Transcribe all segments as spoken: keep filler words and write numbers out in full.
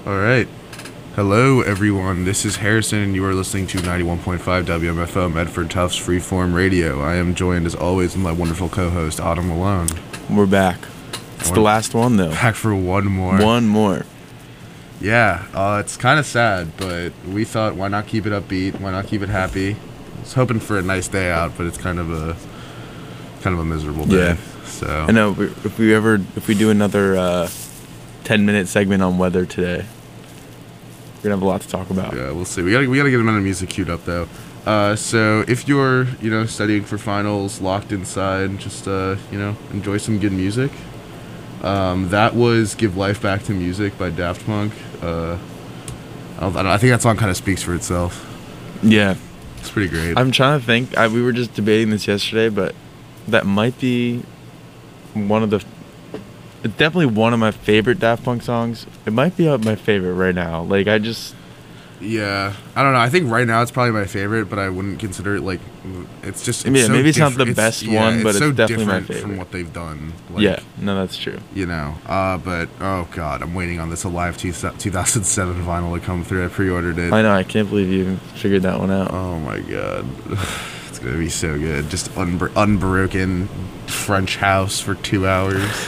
All right. Hello, everyone. This is Harrison, and you are listening to ninety-one point five W M F O Medford Tufts Freeform Radio. I am joined, as always, with my wonderful co-host, Autumn Malone. We're back. It's the last one, though. Back for one more. One more. Yeah, uh, it's kind of sad, but we thought, why not keep it upbeat? Why not keep it happy? I was hoping for a nice day out, but it's kind of a kind of a miserable day. Yeah. So I know. If we ever, if we do another uh, ten-minute segment on weather today, we're gonna have a lot to talk about. Yeah, we'll see. We gotta we gotta get a amount of music queued up though. Uh, so if you're you know studying for finals, locked inside, just uh, you know enjoy some good music. Um, that was "Give Life Back to Music" by Daft Punk. Uh, I, don't, I, don't, I think that song kind of speaks for itself. Yeah, it's pretty great. I'm trying to think. I, we were just debating this yesterday, but that might be one of the. It's definitely one of my favorite Daft Punk songs. It might be my favorite right now. Like I just. Yeah, I don't know. I think right now it's probably my favorite, but I wouldn't consider it like. It's just. It's yeah, so maybe it's diff- not the it's, best yeah, one, but it's, so it's definitely my different favorite from what they've done. Like, yeah, no, that's true. You know, uh, but oh god, I'm waiting on this Alive two thousand seven vinyl to come through. I pre-ordered it. I know. I can't believe you figured that one out. Oh my god, it's gonna be so good. Just unbro- unbroken French house for two hours.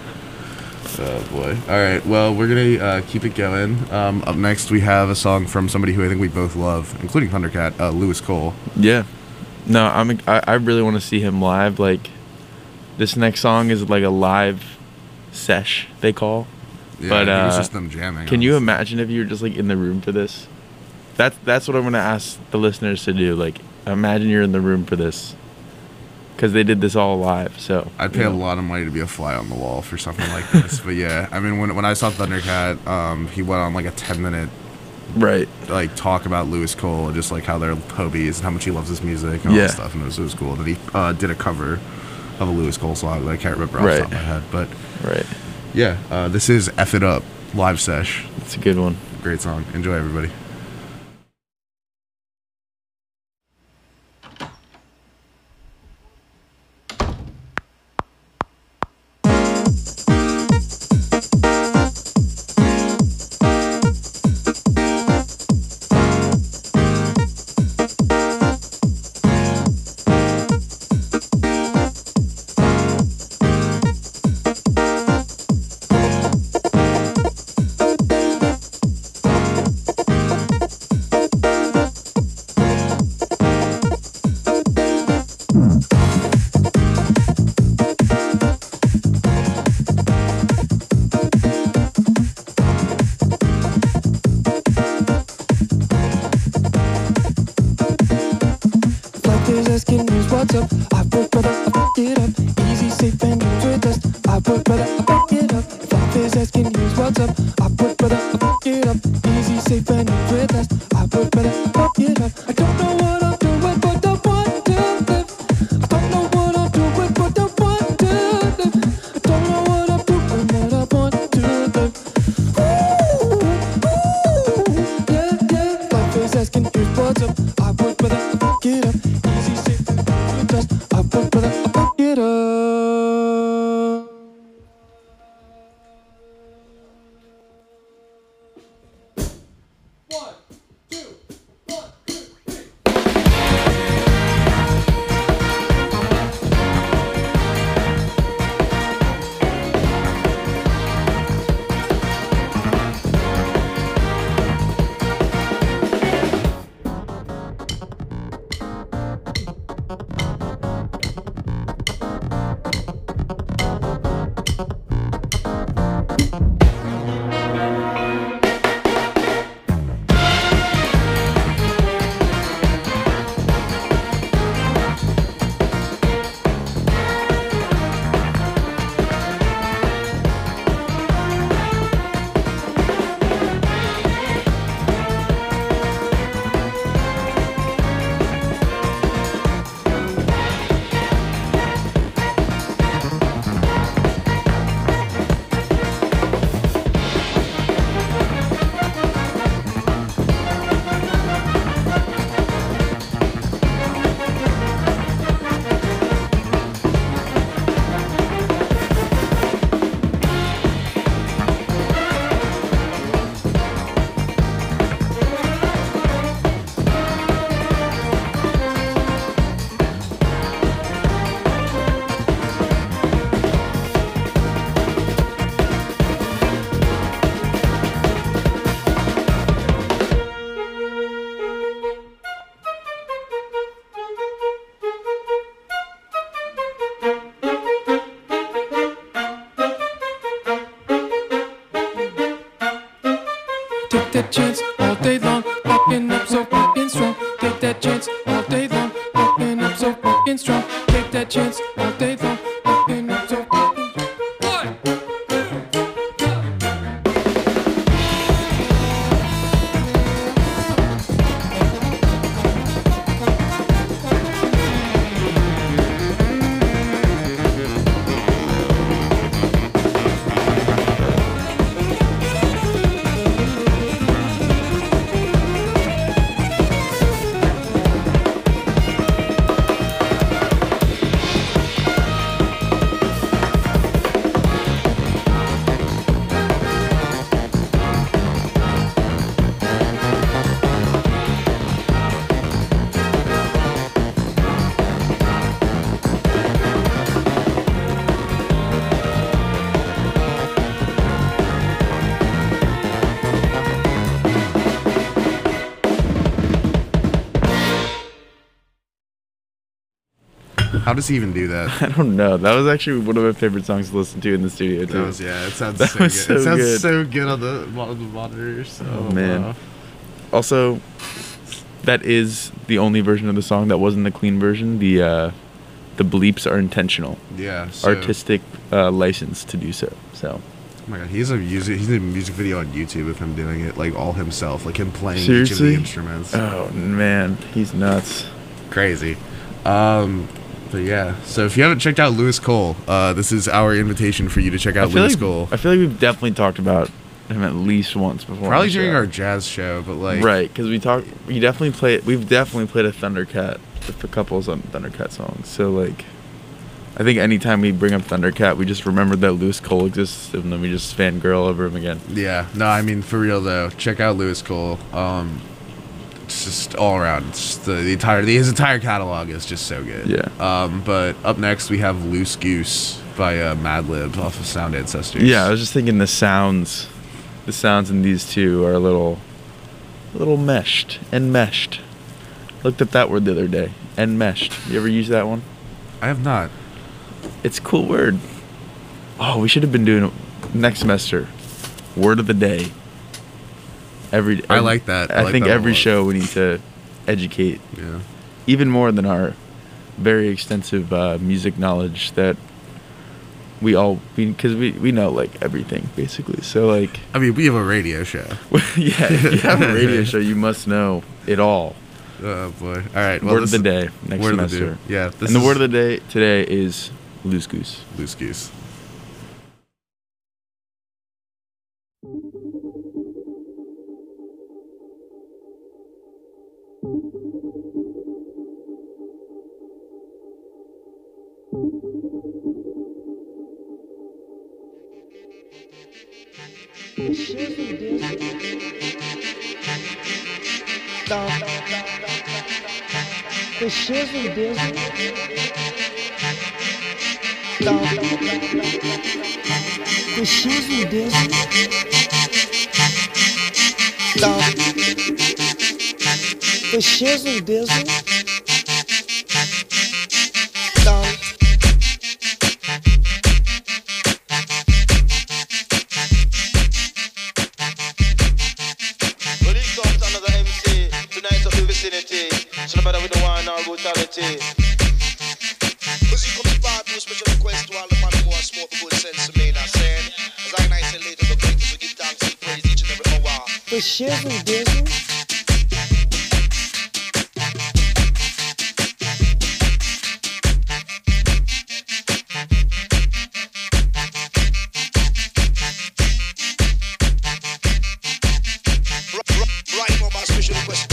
Oh boy. All right. Well, we're gonna uh, keep it going. Um, up next, we have a song from somebody who I think we both love, including Thundercat, uh, Lewis Cole. Yeah. No, I'm. I, I really want to see him live. Like, this next song is like a live sesh they call. Yeah, but I think it's uh, just them jamming. Can you honestly. imagine if you were just like in the room for this? That's that's what I'm gonna ask the listeners to do. Like, imagine you're in the room for this. Because they did this all live, so I'd pay you a know. lot of money to be a fly on the wall for something like this. But yeah, I mean, when when I saw Thundercat, um, he went on like a ten minute right like talk about Lewis Cole and just like how they're hobies and how much he loves his music and all yeah. that stuff, and it was, it was cool that he uh, did a cover of a Lewis Cole song that I can't remember off right. the top of my head. But right, yeah, uh, this is F It Up live sesh. It's a good one. Great song. Enjoy, everybody. that chance all day long, walking up so fucking strong. Take that chance all day long, walking up so fucking strong. Take that chance all day long, walking up so fucking strong. One, two, How does he even do that? I don't know. That was actually one of my favorite songs to listen to in the studio too. That was, yeah, it sounds That so good. was so it sounds good. so good on the, on the monitors. Oh, Oh, man. wow. Also, that is the only version of the song that wasn't the clean version. The uh, the bleeps are intentional, Yeah. So, artistic uh, license to do so. So Oh my god, he's a music. He's a music video on YouTube of him doing it like all himself, like him playing each of Seriously? the instruments. oh man, he's nuts. Crazy. Um, but yeah. So if you haven't checked out Lewis Cole, uh, this is our invitation for you to check out I feel Lewis like Cole. I feel like we've definitely talked about him at least once before. Probably on the during show. our jazz show, but like right, because we talked. We definitely played. We've definitely played a Thundercat for couples on Thundercat songs. So like, I think anytime we bring up Thundercat, we just remember that Lewis Cole exists, and then we just fangirl over him again. Yeah, no, I mean for real though. Check out Lewis Cole. Um, it's just all around. It's just the, the entire the, his entire catalog is just so good. Yeah. Um, but up next we have Loose Goose by uh, Madlib off of Sound Ancestors. Yeah, I was just thinking the sounds, the sounds in these two are a little, a little meshed, enmeshed. Looked up that word the other day, enmeshed. You ever use that one? I have not. It's a cool word. Oh, we should have been doing it next semester. Word of the day. Every, I every- like that. I I, like think that a every lot. show we need to educate Yeah. even more than our very extensive uh, music knowledge that we all because we, we know like everything basically. So like I mean, we have a radio show. yeah, if you have a radio show, you must know it all. Oh boy. All right. Well, Word of this the is- day next word of the semester. day. Yeah. This And the is word of the day today is loose goose. Loose Goose. The shizzle dizzle. The shizzle dizzle. The shizzle dizzle. Well, it comes another M C tonight of the vicinity. So no matter with the wine or brutality. Cause he comes part to a special request to all the man who has smoke for good sense of me. Now saying, as I nice and later, the greatest we give thanks and praise each and every hour. The shizzle dizzle. R- r- right now, my special request.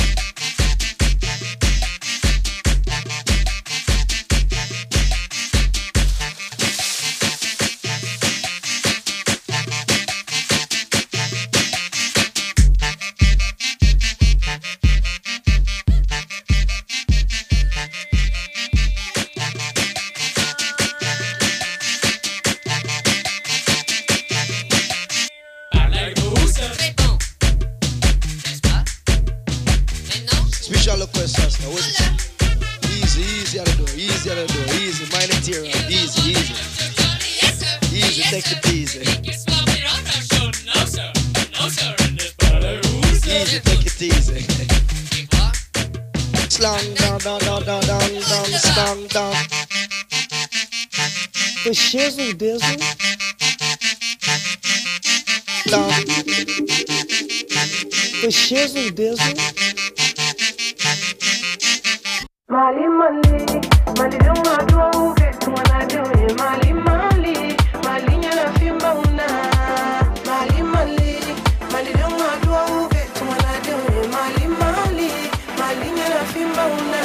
Special request, sister. What is it? Easy, easy out the door, easy out the door, easy. Mind interior, easy, easy. Easy, take it easy. easy, take it easy. Slang down, down, down, down, down, down, slang down. For shizzle dizzle. Down. For shizzle dizzle. Mali Mali, Mali don't want to get to what I do. Mali Mali, Mali nyana fimba una. Mali Mali, Mali don't want to get to what I do. Mali Mali, Mali nyana fimba una.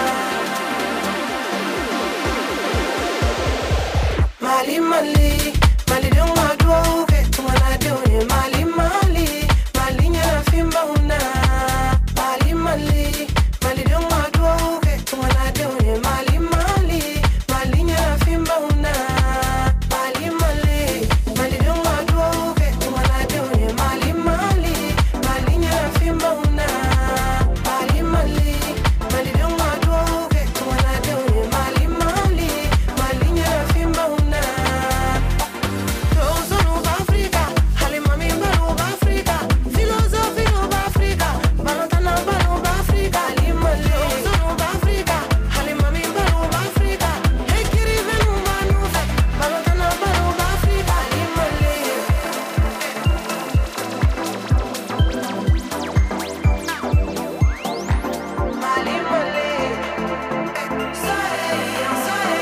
Mali Mali, Mali don't want to get to what I do. Mali Mali, Mali nyana fimba una. Mali Mali, Mali don't want to get to what I do. Mali Mali, Mali nyana fimba una. Mali Mali, Mali don't want to get to what I do. Mali Mali, Mali nyana fimba una. Mali Mali, Mali don't want to get to what I do. Mali Mali, Mali nyana fimba una. Those of Africa, Halimami Baru Africa, philosophy of Africa, Balotana Baru Africa, Limali. Those of Africa, Halimami Baru Africa, Hekiri Venu Manufa, Balotana Baru Africa, Limali. Mali Mali, sorry, I'm sorry.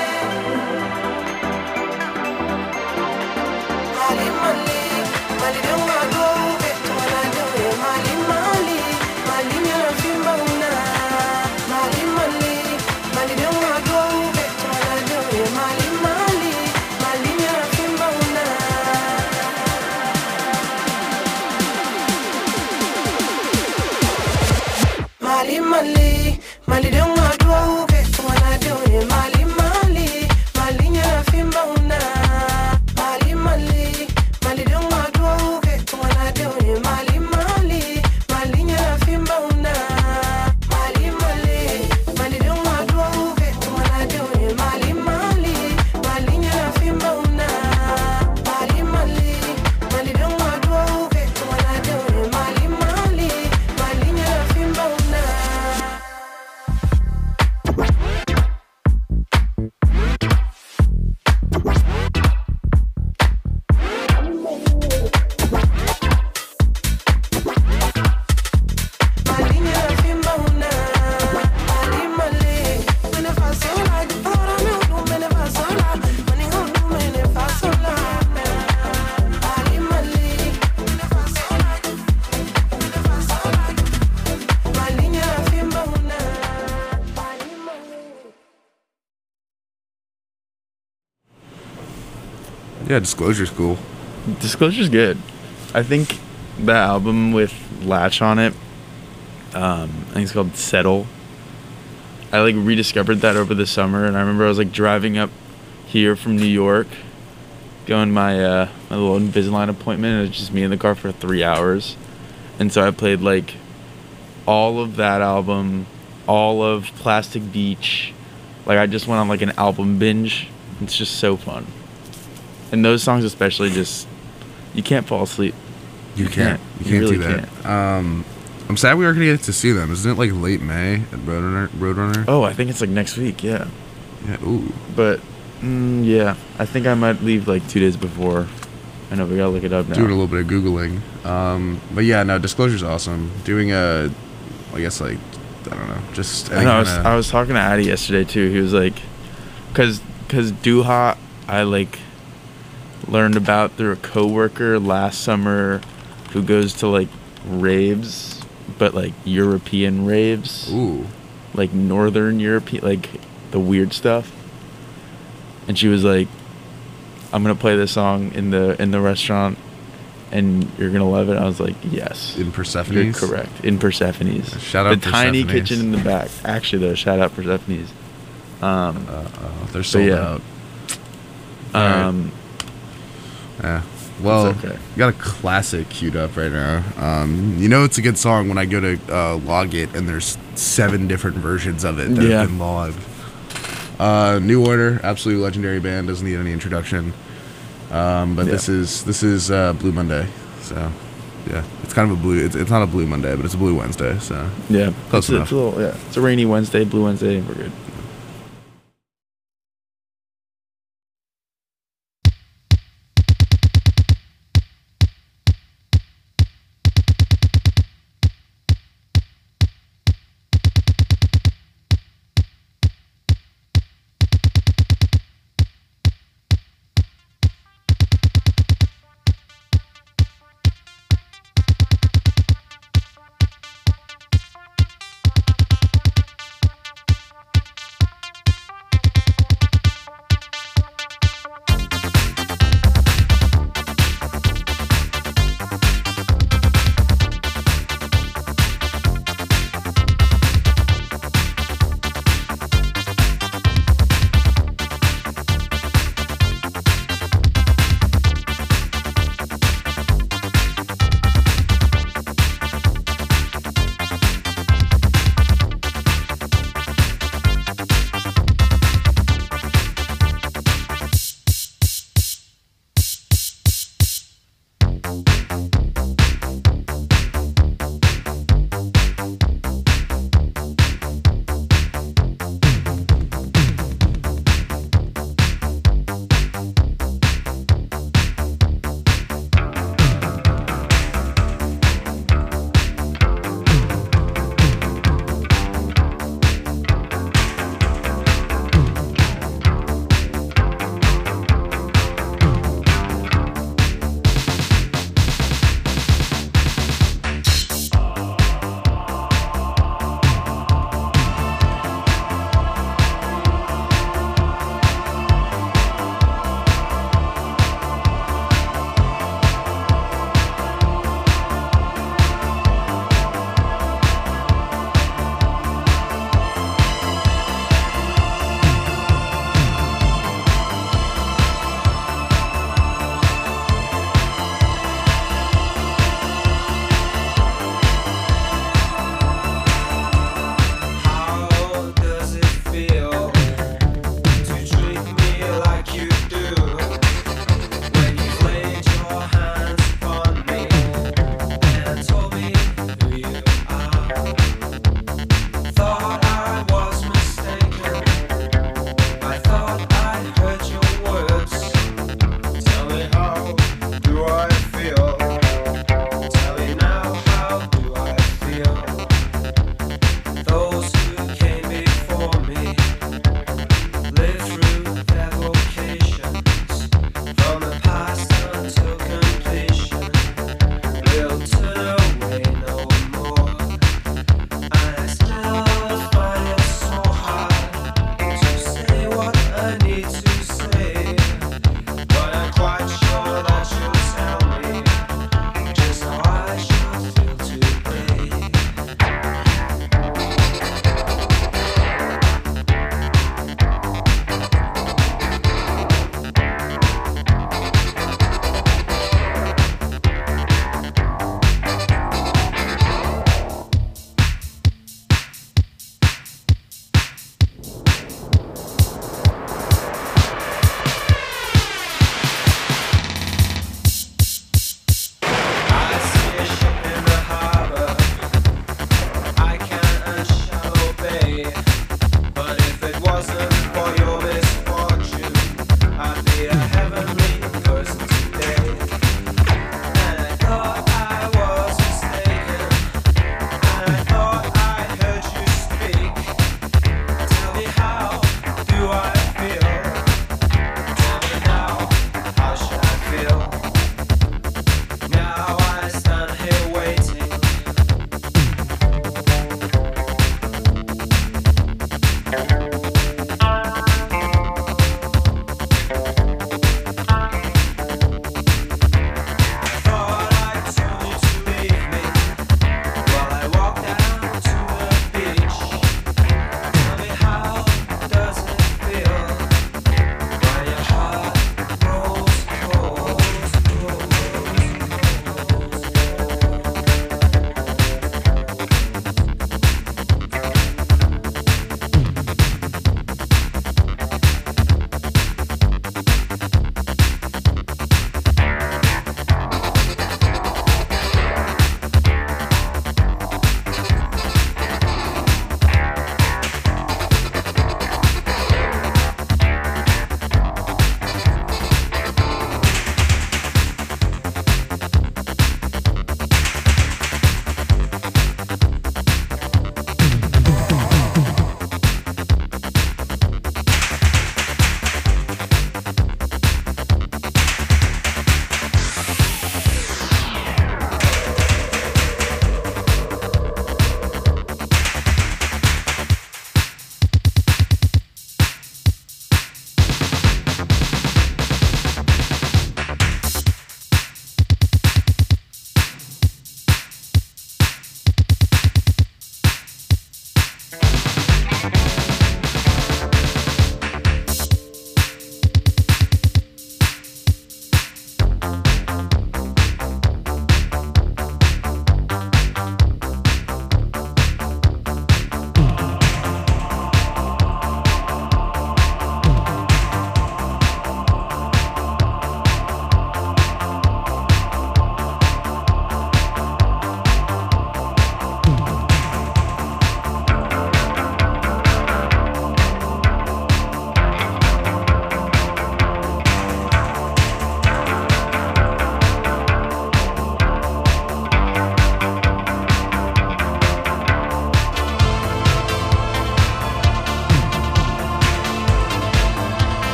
Mali Mali, Mali don't want to get to what I do. Mali Mali, Mali nyana fimba una. Mali Mali, Mali don't want to get to what I do. Mali Mali, Mali nyana fimba una. Mali Mali, Mali don't want to get to what I do. Mali Mali, Mali nyana fimba una. Mali Mali, Mali don't want to get to what I do. Mali Mali, Mali nyana fimba una. Mali Mali, Mali don't want to get to what I do. Mali Mali, Mali nyana fimba una. Mali Mali, Mali don't want to get to what I do. Mali Mali, Mali nyana fimba una. Mali nyana fimba una. Mali Mali, mene fasola, ora me udu mene fasola, mene udu mene fasola. Mali Mali, mene fasola, mene fasola. Mali nyana fimba una. Mali Mali. Yeah, Disclosure's cool. Disclosure's good. I think the album with Latch on it, um, I think it's called Settle. I like rediscovered that over the summer, and I remember I was like driving up here from New York, going to my uh, my little Invisalign appointment, and it was just me in the car for three hours, and so I played like all of that album, all of Plastic Beach, like I just went on like an album binge. It's just so fun, and those songs especially, just you can't fall asleep. You, You can't. can't. You You can't really do that. Um, I'm sad we aren't gonna get to see them. Isn't it like late May at Roadrunner? Roadrunner? Oh, I think it's like next week, yeah. Yeah. Ooh. But mm, yeah, I think I might leave like two days before. I know we gotta look it up now. Doing a little bit of googling. Um, but yeah, no, Disclosure's awesome. Doing a, I guess like, I don't know, just. I, know, I was kinda- I was talking to Addy yesterday too. He was like, cause cause Duha, I like learned about through a coworker last summer, who goes to like raves, but like European raves. Ooh. Like Northern European, like the weird stuff. And she was like, I'm gonna play this song in the in the restaurant and you're gonna love it. I was like, yes. In Persephone's? You're correct. In Persephone's. Shout out the tiny Persephone's. kitchen in the back. Actually though, shout out Persephone's. Um Uh, uh, they're sold yeah. out. Alright. um Yeah. Well, It's okay. you got a classic queued up right now. Um, you know it's a good song when I go to uh, log it and there's seven different versions of it that Yeah. have been logged. Uh, New Order, absolutely legendary band, doesn't need any introduction. Um, but Yeah. this is this is uh, Blue Monday, so Yeah, it's kind of a blue. It's, it's not a blue Monday, but it's a blue Wednesday. So Yeah, Close it's, a, enough. it's a little, yeah, it's a rainy Wednesday, blue Wednesday, we're good.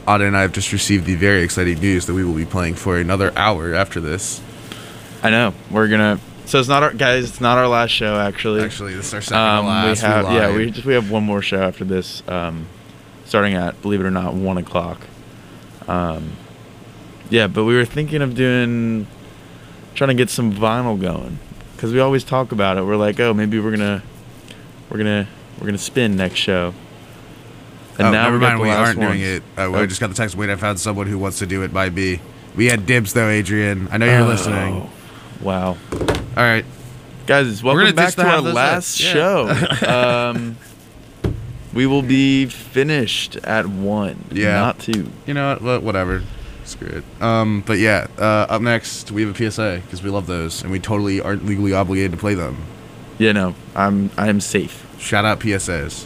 Anna and I have just received the very exciting news that we will be playing for another hour after this. I know. We're gonna. So it's not our guys. It's not our last show, actually. Actually, this is our second Um, to last. we have, yeah, lied. we just we have one more show after this, um, starting at, believe it or not, one o'clock. Um, yeah, but we were thinking of doing, trying to get some vinyl going, because we always talk about it. We're like, oh, maybe we're gonna, we're gonna, we're gonna spin next show. And oh, now never we got mind. the We last aren't doing ones. it. Uh, we Oh. just got the text. Wait, I found someone who wants to do it by B. We had dibs though, Adrian. I know you're Oh, listening. Wow. All right. Guys, We're welcome gonna back ditch the to our half those last hits. show. Yeah. um, we will be finished at one, Yeah. not two. You know what? Well, whatever. Screw it. Um, but yeah, uh, up next we have a P S A because we love those and we totally aren't legally obligated to play them. Yeah, no, I'm I'm safe. Shout out P S As.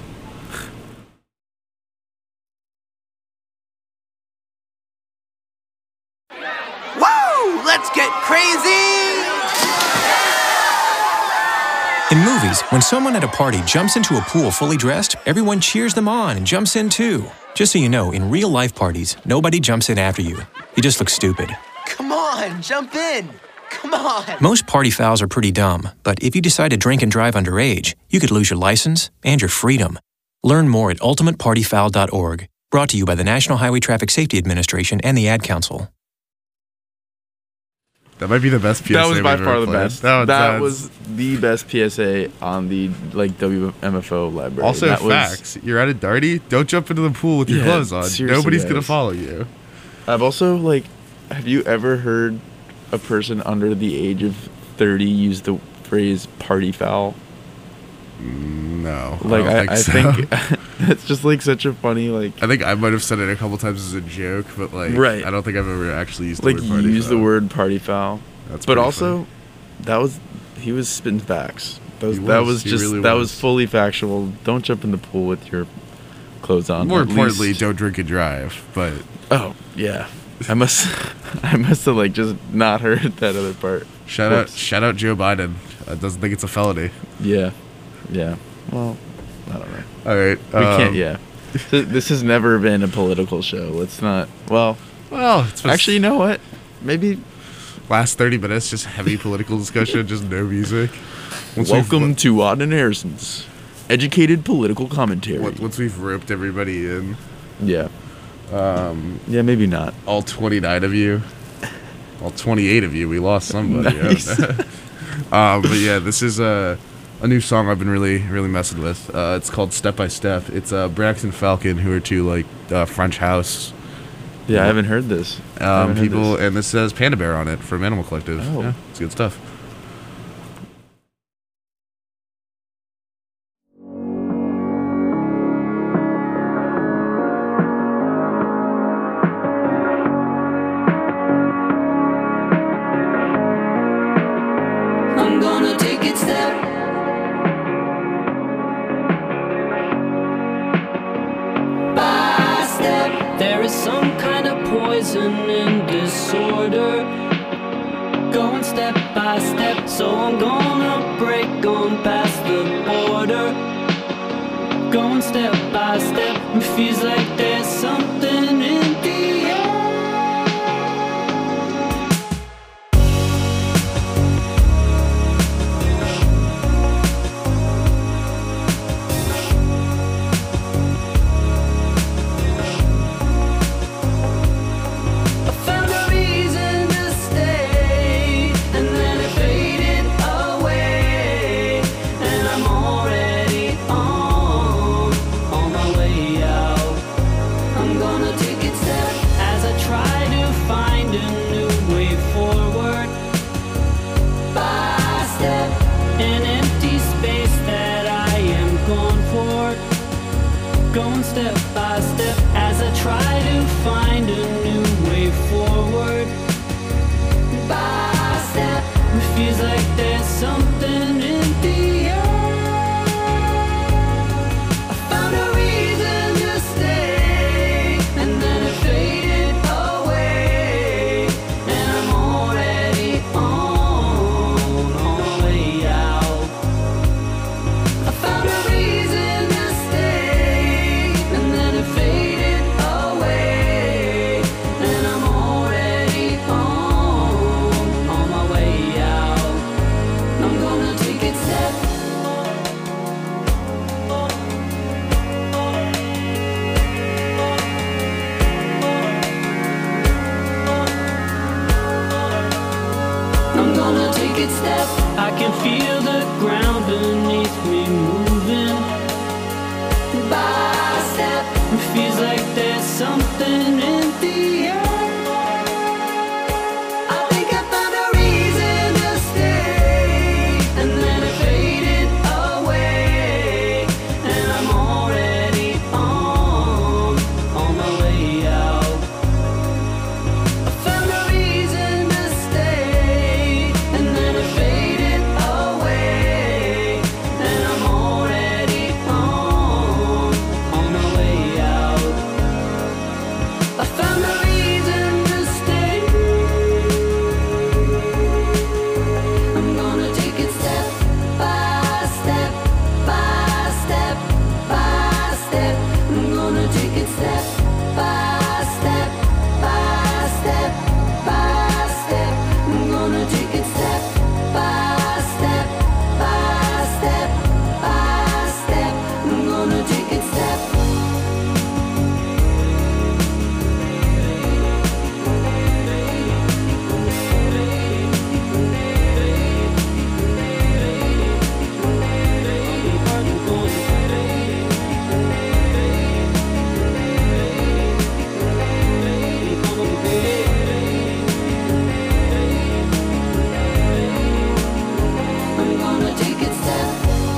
Woo! Let's get crazy! In movies, when someone at a party jumps into a pool fully dressed, everyone cheers them on and jumps in too. Just so you know, in real life parties, nobody jumps in after you. You just look stupid. Come on, jump in! Come on! Most party fouls are pretty dumb, but if you decide to drink and drive underage, you could lose your license and your freedom. Learn more at ultimate party foul dot org. Brought to you by the National Highway Traffic Safety Administration and the Ad Council. That might be the best P S A That was by we've far ever the played. best. That, That was was the best P S A on the like W M F O library. also that was, facts. You're at a darty. Don't jump into the pool with your Yeah, clothes on. seriously, Nobody's gonna guys. follow you. I've also like, have you ever heard a person under the age of thirty use the phrase "party foul"? No, Like I, I, don't I think, so. think it's just like such a funny like I think I might have said it a couple times as a joke, but like, Right. I don't think I've ever actually used the like word party use the foul. word "party foul." That's But pretty also, funny. that was he was spitting facts. That was, He that was, was he just really that was. was fully factual. Don't jump in the pool with your clothes on. More at importantly, least- don't drink and drive. But Oh yeah, I must I must have like just not heard that other part. shout out, Whoops. shout out Joe Biden. Uh, doesn't think it's a felony. Yeah, yeah. Well, I don't know. All right, We um, can't. Yeah. So this has never been a political show. Let's not. Well, Well, it's been actually, you know what? Maybe. last thirty minutes just heavy political discussion, just no music. Once we've- Welcome to Auden and Harrison's educated political commentary. Once once we've roped everybody in, Yeah. Um. Yeah. Maybe not. all twenty-nine of you, all twenty-eight of you, we lost somebody. Nice. um, but yeah, this is a a new song I've been really really messing with. Uh, it's called Step by Step. It's uh, Braxton Falcon, who are two like uh, French house Yeah, I haven't heard this. I um, haven't heard people, this. and this says Panda Bear on it from Animal Collective. Oh. Yeah, it's good stuff. I'm gonna take it step by step. There is some kind of poison and disorder. Going step by step, so I'm gonna break on past the border. Going step by step, it feels like there's something in the air. I found a reason to stay, and then it faded away. And I'm already on, on my way out. I'm gonna take it step as I try to find a new way forward. By step, an empty space that I am going for. Going step by step as I try to find a new way forward. By step, it feels like there's something in the air. I found a reason to stay, and then it faded away. And I'm already on, on my way out. I found a reason to stay, and then it faded away. gonna take it step. I can feel the ground beneath me moving. By step, it feels like there's something in the air. I think I found a reason to stay, and then it faded away, and I'm already on, on my way out. I found a reason to stay, and then it faded away, and I'm already on, on my way out. I found a reason to stay. I'm gonna take it step by step, by step, by step. I'm gonna take it step by step, by step, by step. I'm gonna take it step by step, by step, by step. I'm gonna take it step. I'm gonna take it step.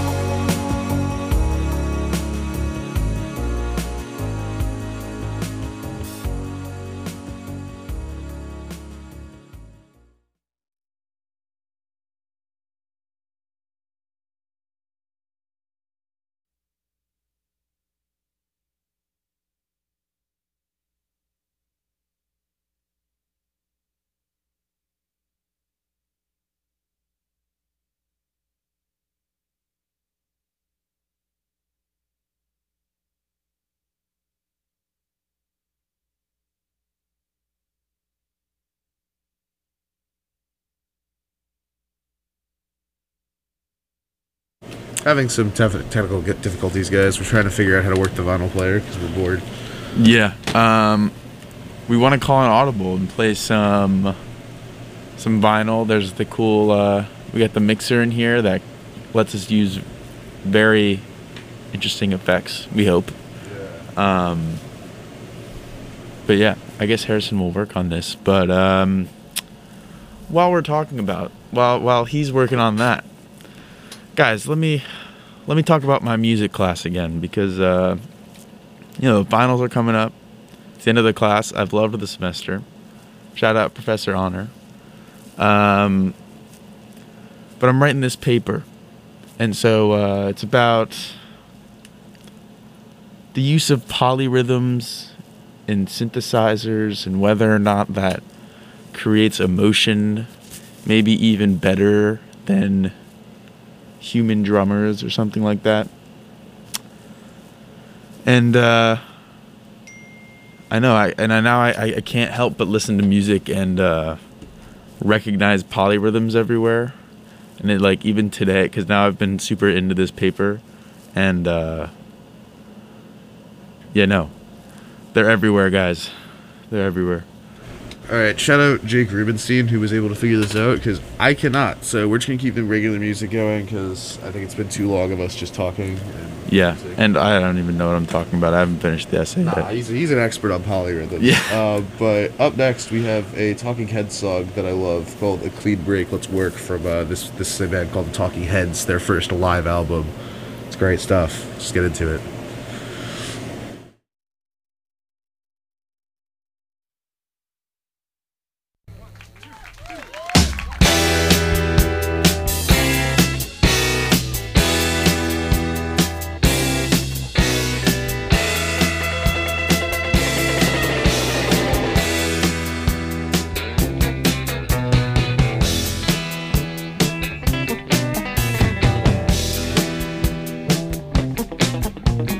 Having some tef- technical get difficulties, guys. We're trying to figure out how to work the vinyl player because we're bored. Yeah. Um, we want to call an audible and play some some vinyl. There's the cool. Uh, we got the mixer in here that lets us use very interesting effects. We hope. Yeah. Um, but yeah, I guess Harrison will work on this. But um, while we're talking about while while he's working on that, guys, let me let me talk about my music class again because uh, you know finals are coming up. It's the end of the class. I've loved the semester. Shout out Professor Honor. Um, but I'm writing this paper, and so uh, it's about the use of polyrhythms in synthesizers and whether or not that creates emotion, maybe even better than human drummers or something like that. And uh, I know, I and I now I, I can't help but listen to music and uh, recognize polyrhythms everywhere. And it, like, even today, because now I've been super into this paper, and uh, yeah, no, they're everywhere, guys. They're everywhere. All right, shout out Jake Rubenstein, who was able to figure this out, because I cannot. So we're just going to keep the regular music going, because I think it's been too long of us just talking. And Yeah, music. and I don't even know what I'm talking about. I haven't finished the essay Nah, yet. he's, he's an expert on polyrhythms. Yeah. Uh, but up next, we have a Talking Heads song that I love called A Clean Break, Let's Work, from uh, this, this band called the Talking Heads, their first live album. It's great stuff. Just get into it. Thank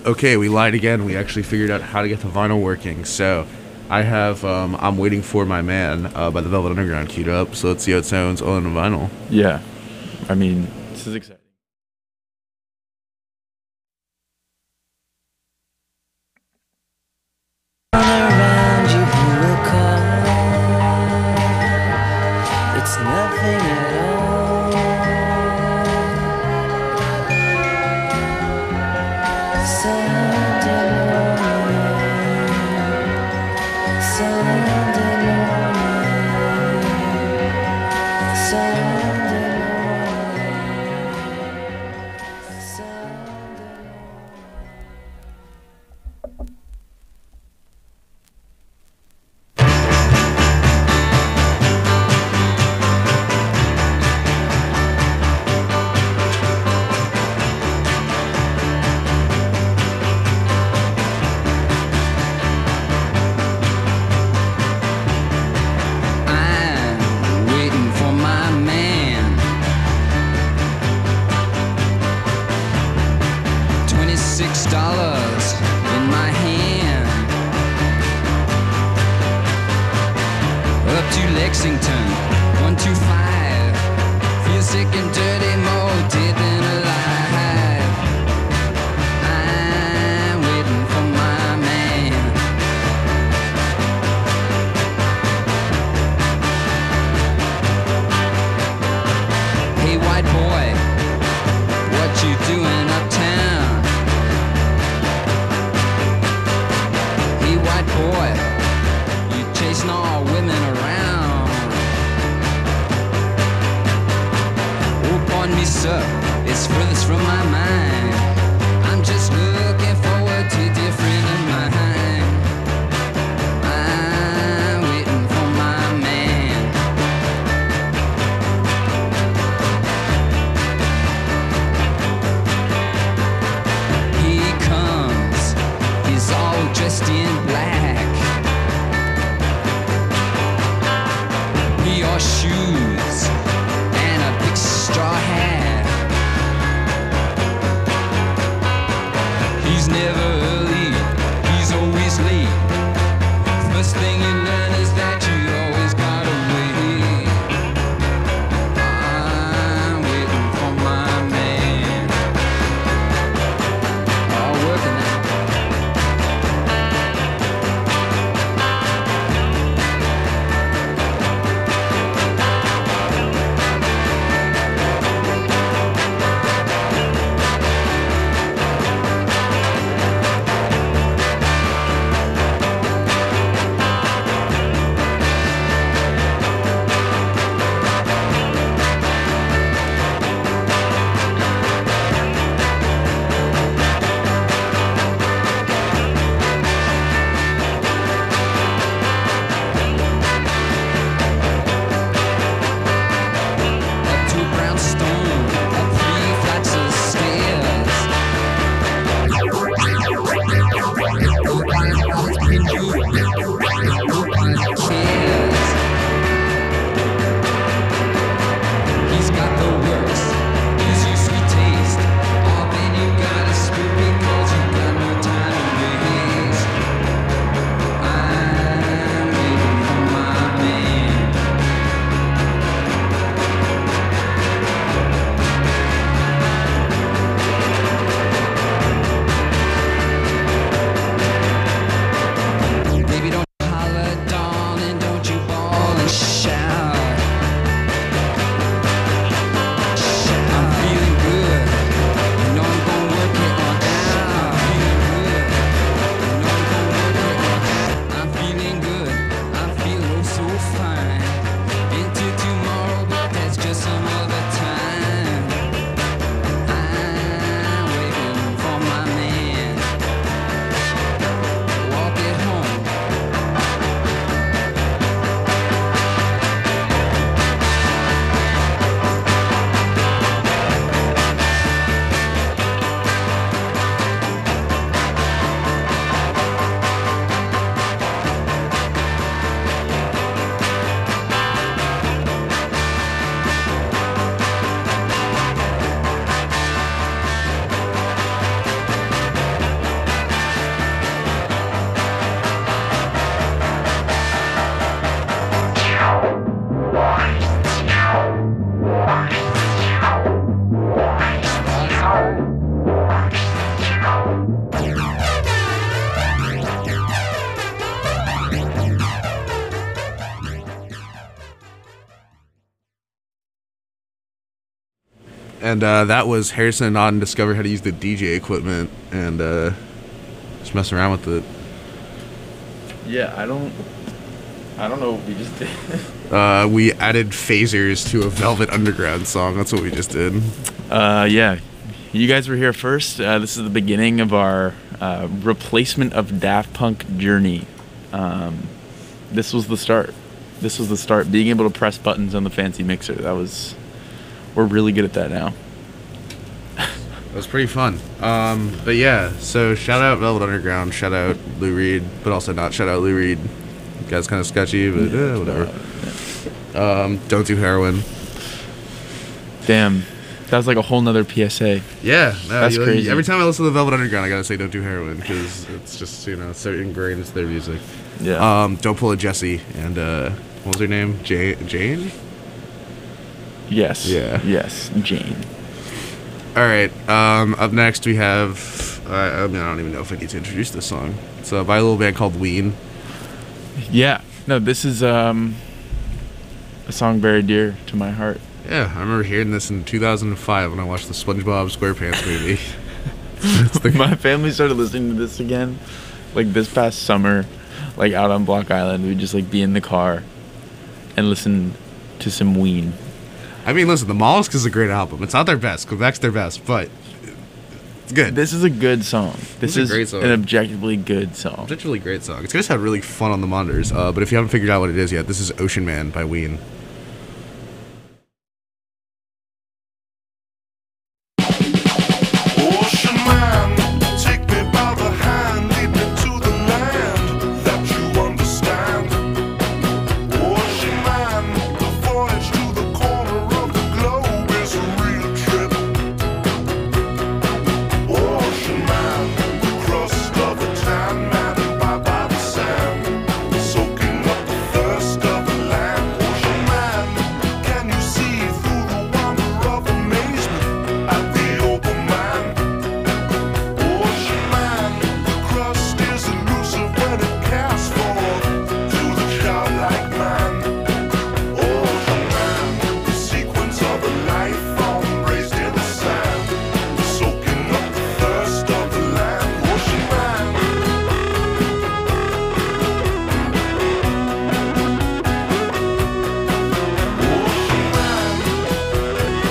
okay, we lied again. We actually figured out how to get the vinyl working. So I have um, I'm Waiting for My Man uh, by the Velvet Underground queued up. So let's see how it sounds on the vinyl. Yeah. I mean, this is exciting. Around you who will call. It's nothing at all. Sunday morning, Sunday morning, Sunday morning, Sunday I'm waiting for my man. Twenty-six dollars in my hand. Up to Lexington, one two five. Feel sick and dirty, more dead than alive. I'm waiting for my man. Hey white boy, what you doing uptown? Hey white boy, you chasing all women around. Oh pardon me sir, it's furthest from my mind. I'm just looking forward to different in mind. I'm waiting for my man. He comes, he's all dressed in black. He wore shoes and a big straw hat. He's never early, he's always late. First thing you learn is that you always gotta wait. I'm waiting for my man. All working now. And uh, that was Harrison and Auden discover how to use the D J equipment and uh, just messing around with it. Yeah, I don't. I don't know what we just did. Uh, we added phasers to a Velvet Underground song. That's what we just did. Uh, yeah, you guys were here first. Uh, this is the beginning of our uh, replacement of Daft Punk journey. Um, this was the start. This was the start. Being able to press buttons on the fancy mixer. That was. We're really good at that now. It was pretty fun. Um, but yeah, so shout out Velvet Underground, shout out Lou Reed, but also not shout out Lou Reed. The guy's kind of sketchy, but eh, whatever. Um, don't do heroin. Damn, that was like a whole nother P S A. Yeah, no, That's you- crazy. Every time I listen to Velvet Underground, I gotta say don't do heroin because it's just, you know, so ingrained into their music. Yeah. Um, don't pull a Jessie and uh, what was her name? Jane. Jane. Yes. Yeah. Yes, Jane. All right. Um, up next we have. Uh, I mean, I don't even know if I need to introduce this song. It's uh, by a little band called Ween. Yeah. No, this is um a song very dear to my heart. Yeah, I remember hearing this in two thousand five when I watched the SpongeBob SquarePants movie. It's the- My family started listening to this again, like this past summer, like out on Block Island. We'd just like be in the car and listen to some Ween. I mean, listen, the Mollusk is a great album. It's not their best. Quebec's their best, but it's good. This is a good song. This It's a is great song. an objectively good song. It's actually a great song. It's gonna sound really fun on the monitors. Uh, but if you haven't figured out what it is yet, this is Ocean Man by Ween. Ocean man, take me by the hand, lead me to the land that you understand. Ocean man, the voyage to the corner of the globe is a real trip. Ocean man, the crust of a tan man and bye by the sand, soaking up the thirst of the land. Ocean man, can you see through the wonder of amazement at the open man? Ocean man, the crust is elusive when it casts forth to the childlike man. Ocean man, the sequence of a life form raised in the sand, soaking up the thirst of the land. Ocean man. Ocean man.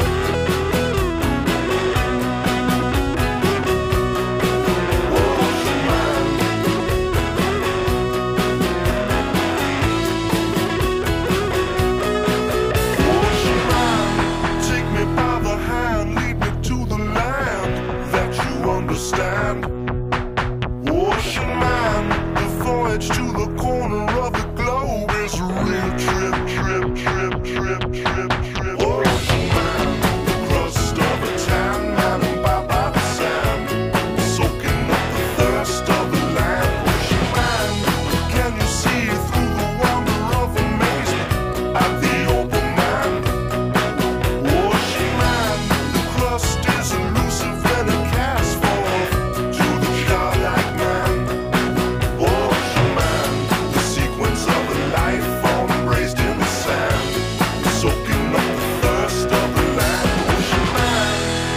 Ocean man, take me by the hand, lead me to the land that you understand. Ocean man, the voyage to the corner of the globe is a real trip, trip, trip, trip, trip, trip. Ocean man, the crust of a tan man and bye by the sand, soaking up the thirst of the land. Ocean man, can you see through the wonder of amazement at the open man? Ocean man, the crust is elusive when it casts forth to the childlike man. Ocean man, the sequence of a life form raised in the sand, soaking up the thirst of the land. Ocean man.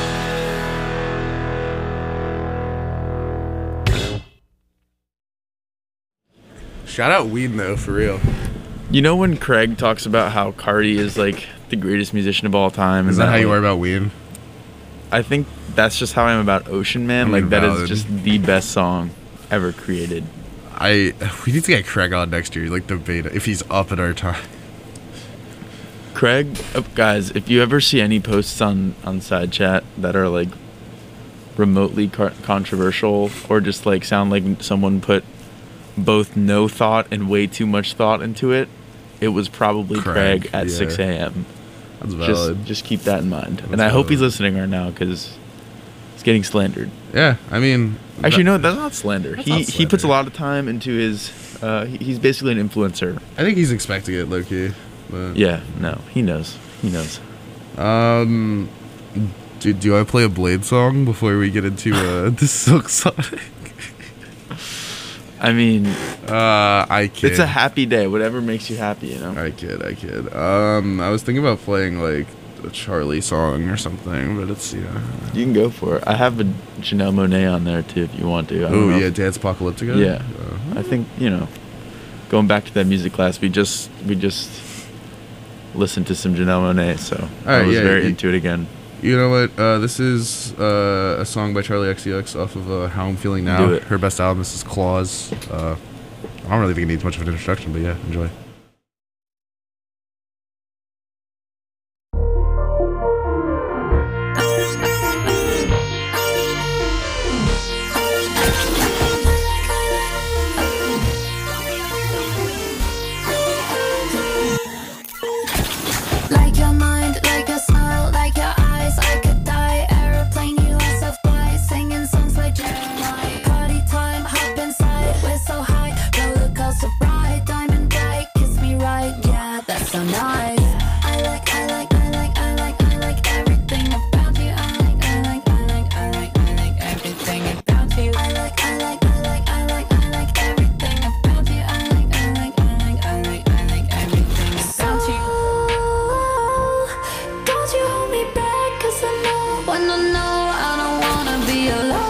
Shout out Ween though, for real. You know when Craig talks about how Cardi is like the greatest musician of all time? Is and that how you like, are about Ween? I think that's just how I am about Ocean Man. I mean, Like that is valid. just the best song ever created. I we need to get Craig on next year, like debate if he's up at our time. Craig, oh, guys, if you ever see any posts on on side chat that are like remotely car- controversial or just like sound like someone put both no thought and way too much thought into it, it was probably Craig, Craig, at yeah. six a.m. That's valid. Just just keep that in mind. That's and I hope valid. he's listening right now because he's getting slandered. Yeah, I mean, Actually, that- no, that's not slander. That's he not he puts a slander. lot of time into his. Uh, he, he's basically an influencer. I think he's expecting it, low key. But, Yeah, no, he knows. He knows. Um, do, do I play a Blade song before we get into uh, the Silk Sonic? I mean, Uh, I kid. it's a happy day. Whatever makes you happy, you know. I kid, I kid. Um, I was thinking about playing like a Charlie song or something, but it's yeah. You can go for it. I have a Janelle Monáe on there too if you want to. I don't Oh know yeah, if- Dance Apocalyptica. Yeah. Uh-huh. I think, you know, going back to that music class, we just we just listened to some Janelle Monáe, so I Alright, was yeah, very you- into it again. You know what? Uh, this is uh, a song by Charlie X C X off of uh, How I'm Feeling Now. Do it. Her best album. This is Claws. Uh, I don't really think it needs much of an introduction, but yeah, enjoy. Like your mind, like your smile, like your eyes, I could die. Aeroplane, U S F fly, singing songs like Jeremiah. Party time, hop inside, we're so high. Roller coaster ride, diamond bright, kiss me right, yeah, that's so nice. I like, I like, I like, I like, I like everything about you. I like, I like, I like, I like, I like everything about you. I like, I like, I like, I like, I like everything about you. I like, I like, I like, I like, I like everything about you. Don't you hold me back, cause I know when I know I don't wanna be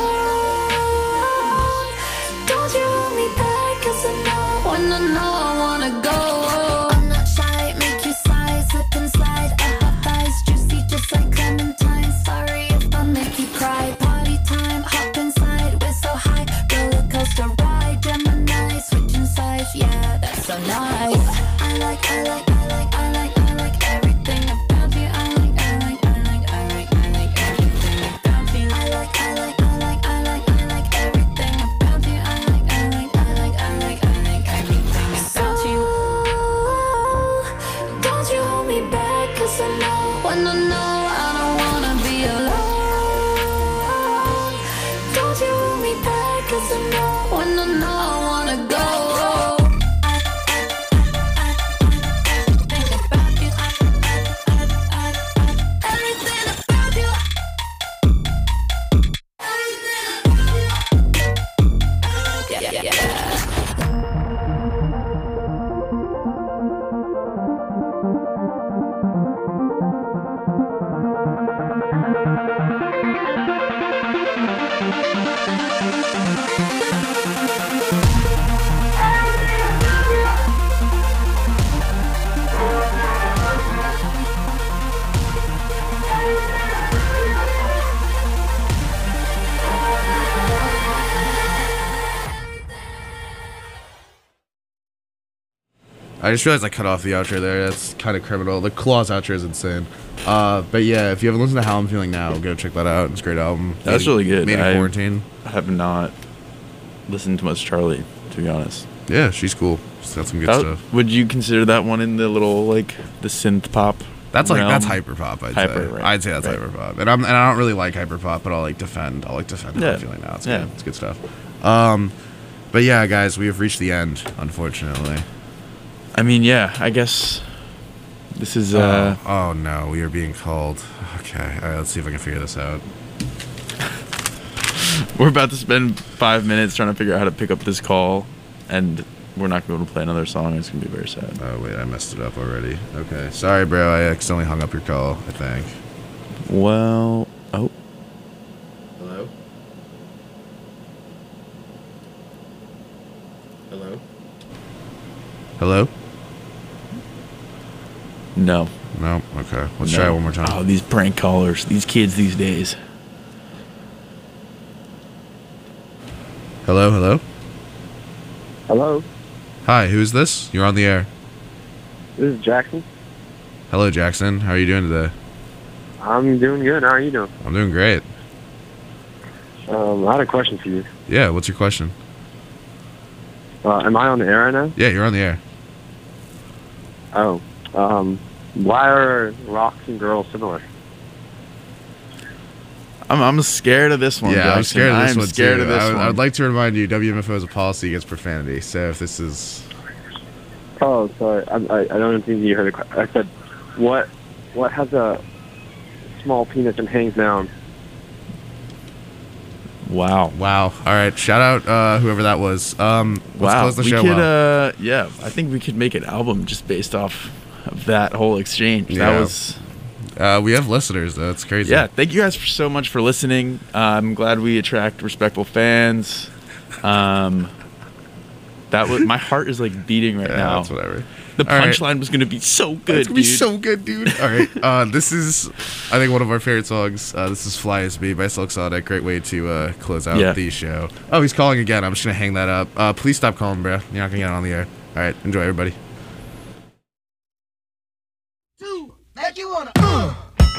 alone. Don't you hold me back, cause I know when I know I wanna go. I'm not shy, make you sigh, slip and slide. I have thighs juicy just like clementine. Sorry if I make you cry. Party time, hop inside, we're so high. Roller coaster ride, Gemini, switching sides, yeah, that's so nice. I like, I like, I like, I like, I like everything about you. I like, I like, I like, I like, I like everything about you. I like, I like, I like, I like, I like everything about you. I like, I like, I like, I like, I like everything about you. Don't you hold me back, cause I know when I know I don't wanna be alone. Don't you hold me back, cause I know when I know I wanna go. I just realized I cut off the outro there. That's kind of criminal. The Claws outro is insane. Uh, but yeah, if you haven't listened to How I'm Feeling Now, go check that out. It's a great album. That's Made- really good. Made in I- quarantine. I have not listened to much Charlie, to be honest. Yeah, she's cool. She's got some good That- stuff. Would you consider that one in the little, like, the synth pop? That's like realm? that's hyper pop. I'd Hyper, say. right. I'd say that's Right. hyper pop. And I'm and I don't really like hyper pop, but I'll like defend. I'll like defend How Yeah. I'm Feeling Now. It's Yeah. good. It's good stuff. Um, but yeah, guys, we have reached the end, unfortunately. I mean, yeah, I guess this is, uh... oh, oh no, we are being called. Okay, all right, let's see if I can figure this out. We're about to spend five minutes trying to figure out how to pick up this call, and we're not going to be able to play another song. It's going to be very sad. Oh wait, I messed it up already. Okay, sorry, bro. I accidentally hung up your call. I think. Well, oh. Hello. Hello. Hello. No. No. Okay. Let's No. try it one more time. Oh, these prank callers. These kids these days. Hello. Hello. Hello, Hi. Who is this? You're on the air. this is Jackson. Hello, Jackson. How are you doing today? I'm doing good. How are you doing? I'm doing great. Um, I had a question for you. Yeah. What's your question? Uh, am I on the air right now? Yeah, you're on the air. Oh, um, why are rocks and girls similar? I'm I'm scared of this one. Yeah, I'm Jackson. scared of this I'm one scared too. of this I would, one. I would like to remind you, W M F O is a policy against profanity. So if this is, Oh, sorry. I, I, I don't think you heard it. I said, what, what has a small penis and hangs down? Wow. Wow. All right. Shout out uh, whoever that was. Um, let's Wow. close the we show could, well. uh, yeah, I think we could make an album just based off of that whole exchange. Yeah. That was Uh, we have listeners, though. It's crazy. Yeah, thank you guys for so much for listening. Uh, I'm glad we attract respectful fans. Um, that was my heart is like beating right yeah, now. That's whatever. The All punchline right. was gonna be so good, It's gonna dude. be so good, dude. All right, uh, this is, I think, one of our favorite songs. Uh, this is "Fly As Me" by Silk Sonic. Great way to uh, close out Yeah. the show. Oh, he's calling again. I'm just gonna hang that up. Uh, please stop calling, bro. You're not gonna get on the air. All right, enjoy, everybody. Two, like you wanna. Uh.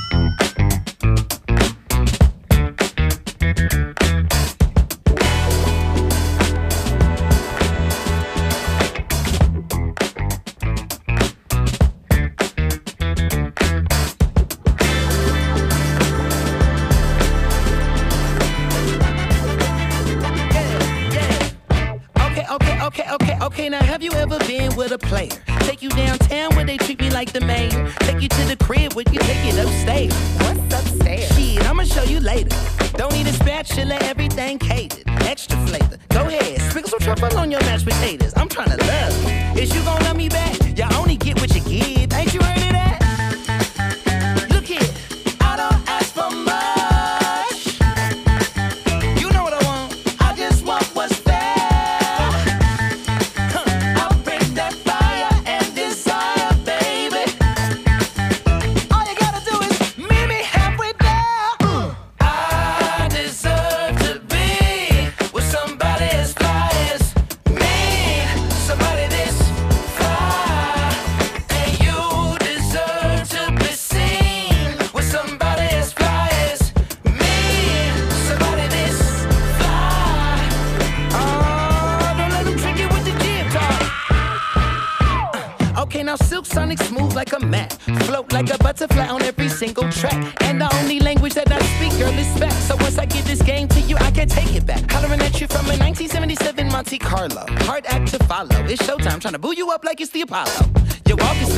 Okay, okay, okay, okay. Now, have you ever been with a player? Take you downtown where they treat me like the mayor. Take you to the crib where you take it upstairs. What's upstairs? Shit, I'ma show you later. Don't need a spatula, everything catered. Extra flavor. Go ahead, sprinkle some truffle on your mashed potatoes. I'm tryna love you. Is you gon' love me back? You only get what you give. Ain't you heard of that? Look here, I don't ask for much. You know what I want. I just want what's fair. Now Silk Sonic smooth like a mat, float like a butterfly on every single track. And the only language that I speak, girl, is back. So once I give this game to you, I can't take it back. Hollering at you from a nineteen seventy-seven Monte Carlo. Hard act to follow. It's showtime, trying to boo you up like it's the Apollo. Your walk is